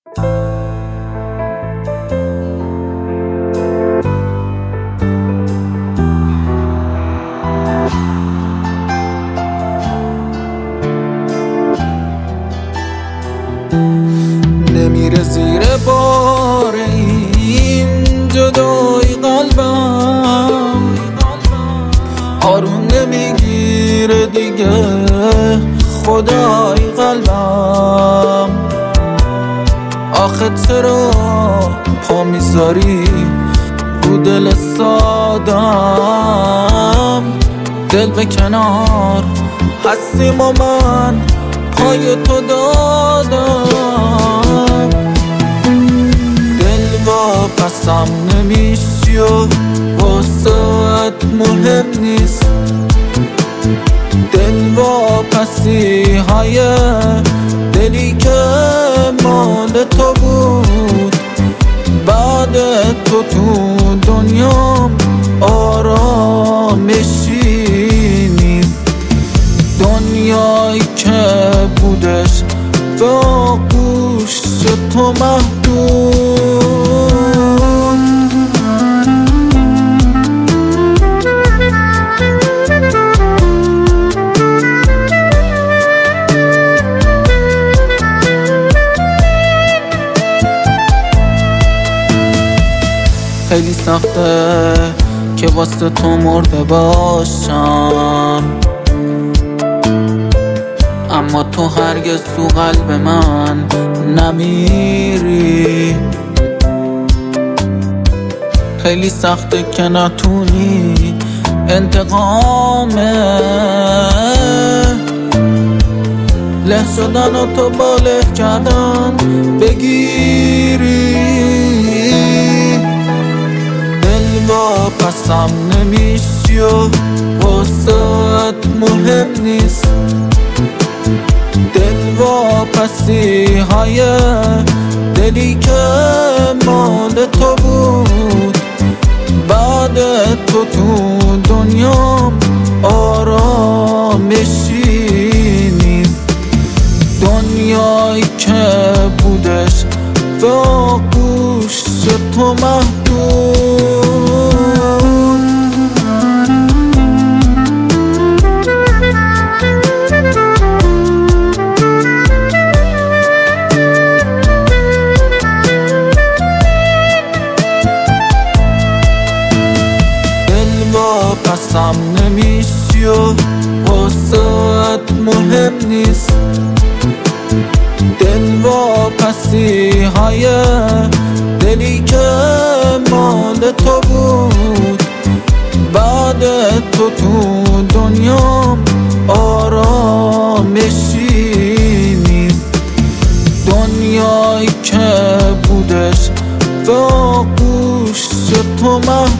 نمیره زیر بار این جدایی قلبم، آروم نمیگیره دیگه خدای قلبم. آخه چرا پا میذاری رو دل سادم؟ دل به کنار هستیم و من پای تو دادم. دل واپسم نمیشی و واسه‌ات مهم نیست. دل واپسی های دلی که مال تو بود، بعد تو دنیام آرامشی نیست. دنیایی که بودش به آغوش تو محدود. خیلی سخته که واسه تو مرده باشم، اما تو هرگز تو قلب من نمیری. خیلی سخته که نتونی انتقامه له شدن و تو با له کردن بگیری. واپسم نمیشی و واسه‌ات مهم نیست. دل واپسی های دلی که مال تو بود، بعد تو دنیام آرامشی نیست. دنیایی که بودش به آغوش تو محدود. واپسم نمیشی و واسه‌ات مهم نیست. دل واپسی های دلی که مال تو بود، بعد تو دنیام آرامشی نیست. دنیایی که بودش به آغوش تو محدود.